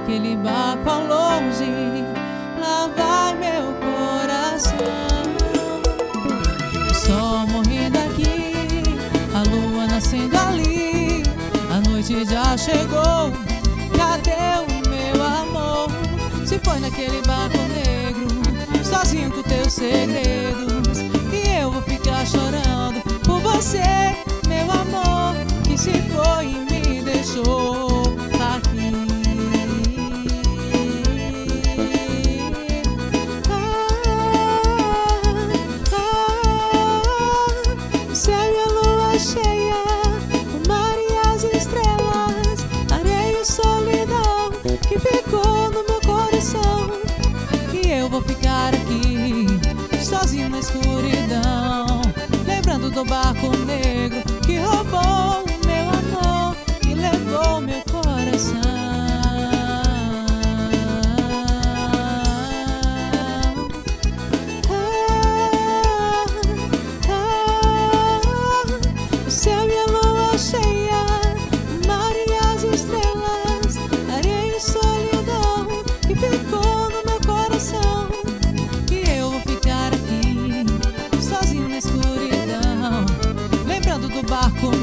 naquele barco ao longe, lá vai meu coração. O sol morrendo aqui, a lua nascendo ali, a noite já chegou, cadê o meu amor? Se foi naquele barco negro, sozinho com teus segredos, e eu vou ficar chorando por você, meu amor, que se foi e me deixou aqui. O céu e a lua cheia, o mar e as estrelas, areia e solidão que ficou no meu coração. E eu vou ficar aqui, sozinho na escuridão, lembrando do barco negro que roubou o meu amor e levou meu coração. O céu e a lua cheia, o mar e as estrelas, areia e solidão que ficou no meu coração. E eu vou ficar aqui, sozinho na escuridão, lembrando do barco